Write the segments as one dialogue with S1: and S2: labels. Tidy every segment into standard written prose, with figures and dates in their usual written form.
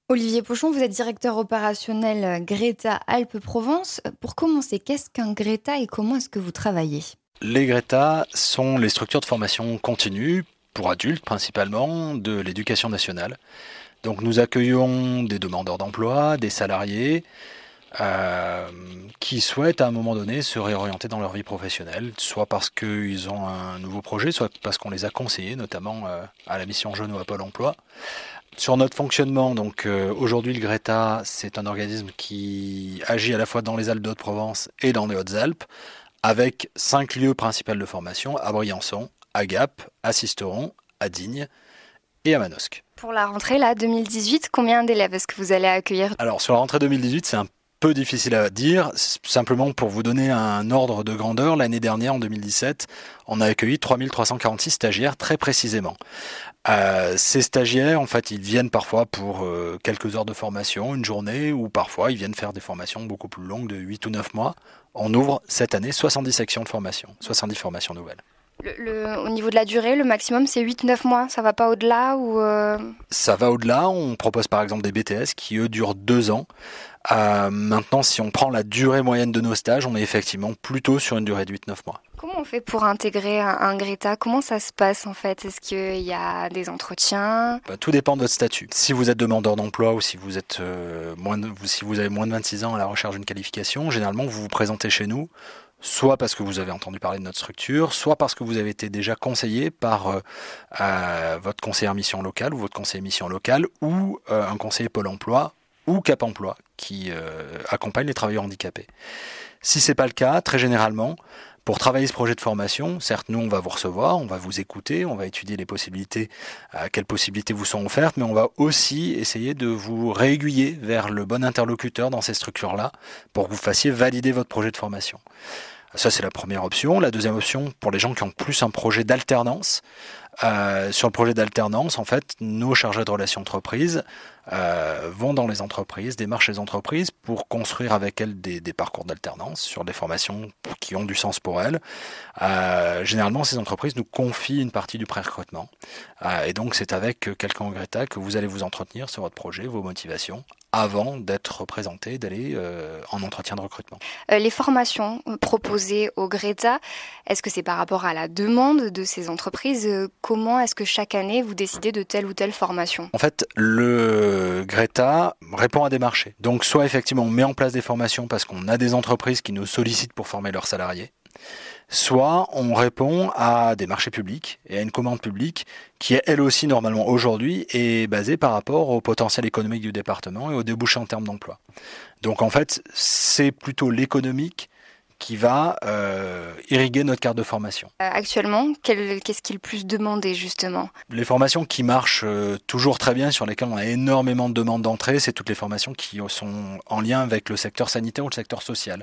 S1: Olivier Pochon, vous êtes directeur opérationnel Greta Alpes-Provence. Pour commencer, qu'est-ce qu'un Greta et comment est-ce que vous travaillez?
S2: Les Greta sont les structures de formation continue, pour adultes principalement, de l'éducation nationale. Donc nous accueillons des demandeurs d'emploi, des salariés qui souhaitent à un moment donné se réorienter dans leur vie professionnelle, soit parce qu'ils ont un nouveau projet, soit parce qu'on les a conseillés, notamment à la mission Jeunes ou à Pôle emploi. Sur notre fonctionnement, donc aujourd'hui le Greta, c'est un organisme qui agit à la fois dans les Alpes de Haute-Provence et dans les Hautes-Alpes, avec 5 lieux principaux de formation à Briançon, à Gap, à Sisteron, à Digne et à Manosque.
S1: Pour la rentrée, là, 2018, combien d'élèves est-ce que vous allez accueillir?
S2: Alors sur la rentrée 2018, c'est un peu difficile à dire, simplement pour vous donner un ordre de grandeur, l'année dernière, en 2017, on a accueilli 3346 stagiaires très précisément. Ces stagiaires, en fait, ils viennent parfois pour quelques heures de formation, une journée, ou parfois ils viennent faire des formations beaucoup plus longues de 8 ou 9 mois. On ouvre cette année 70 sections de formation, 70 formations nouvelles.
S1: Au niveau de la durée, le maximum, c'est 8-9 mois. Ça va pas au-delà ou
S2: Ça va au-delà, on propose par exemple des BTS qui eux durent 2 ans. Maintenant, si on prend la durée moyenne de nos stages, on est effectivement plutôt sur une durée de 8-9 mois.
S1: Comment on fait pour intégrer un Greta? Comment ça se passe en fait? Est-ce qu'il y a des entretiens?
S2: Tout dépend de votre statut. Si vous êtes demandeur d'emploi ou si vous êtes si vous avez moins de 26 ans à la recherche d'une qualification, généralement vous vous présentez chez nous, soit parce que vous avez entendu parler de notre structure, soit parce que vous avez été déjà conseillé par votre conseiller mission locale ou votre conseiller mission locale ou un conseiller Pôle emploi ou Cap emploi qui accompagne les travailleurs handicapés. Si c'est pas le cas, très généralement, pour travailler ce projet de formation, certes, nous, on va vous recevoir, on va vous écouter, on va étudier les possibilités, quelles possibilités vous sont offertes, mais on va aussi essayer de vous réaiguiller vers le bon interlocuteur dans ces structures-là pour que vous fassiez valider votre projet de formation. Ça, c'est la première option. La deuxième option, pour les gens qui ont plus un projet d'alternance, sur le projet d'alternance, en fait, nos chargés de relations entreprises vont dans les entreprises, démarchent les entreprises pour construire avec elles des parcours d'alternance sur des formations qui ont du sens pour elles. Généralement, ces entreprises nous confient une partie du pré-recrutement. Et donc, c'est avec quelqu'un au Greta que vous allez vous entretenir sur votre projet, vos motivations, avant d'être présenté, d'aller en entretien de recrutement.
S1: Les formations proposées au Greta, est-ce que c'est par rapport à la demande de ces entreprises? Comment est-ce que chaque année vous décidez de telle ou telle formation?
S2: En fait, le Greta répond à des marchés. Donc soit effectivement on met en place des formations parce qu'on a des entreprises qui nous sollicitent pour former leurs salariés, soit on répond à des marchés publics et à une commande publique qui, elle aussi, normalement aujourd'hui, est basée par rapport au potentiel économique du département et aux débouchés en termes d'emploi. Donc en fait, c'est plutôt l'économique qui va irriguer notre carte de formation.
S1: Actuellement, qu'est-ce qui est le plus demandé justement?
S2: Les formations qui marchent toujours très bien, sur lesquelles on a énormément de demandes d'entrée, c'est toutes les formations qui sont en lien avec le secteur sanitaire ou le secteur social.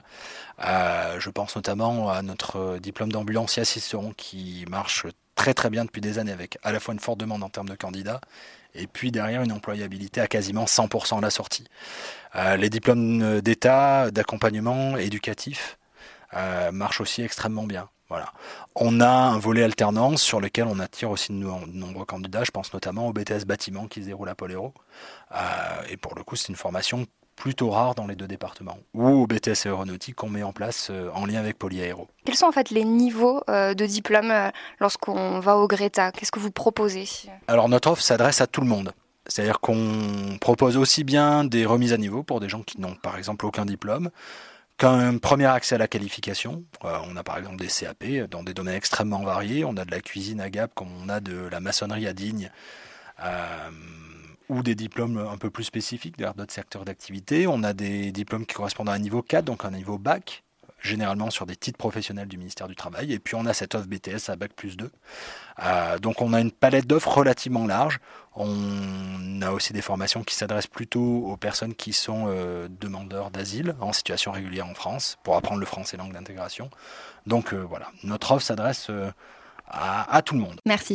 S2: Je pense notamment à notre diplôme d'ambulancier à Sisteron qui marche très très bien depuis des années, avec à la fois une forte demande en termes de candidats et puis derrière une employabilité à quasiment 100% à la sortie. Les diplômes d'État d'accompagnement éducatif marchent aussi extrêmement bien. Voilà. On a un volet alternance sur lequel on attire aussi de nombreux candidats. Je pense notamment au BTS bâtiment qui se déroule à Poléro. Et pour le coup, c'est une formation plutôt rare dans les deux départements. Ou au BTS aéronautique qu'on met en place en lien avec Polyaéro.
S1: Quels sont en fait les niveaux de diplôme lorsqu'on va au Greta? Qu'est-ce que vous proposez?
S2: Alors notre offre s'adresse à tout le monde. C'est-à-dire qu'on propose aussi bien des remises à niveau pour des gens qui n'ont par exemple aucun diplôme, qu'un premier accès à la qualification. On a par exemple des CAP dans des domaines extrêmement variés. On a de la cuisine à Gap comme on a de la maçonnerie à Digne, ou des diplômes un peu plus spécifiques vers d'autres secteurs d'activité. On a des diplômes qui correspondent à un niveau 4, donc un niveau bac, généralement sur des titres professionnels du ministère du Travail. Et puis on a cette offre BTS à bac plus 2. Donc on a une palette d'offres relativement large. On a aussi des formations qui s'adressent plutôt aux personnes qui sont demandeurs d'asile en situation régulière en France pour apprendre le français langue d'intégration. Donc voilà, notre offre s'adresse à tout le monde.
S1: Merci.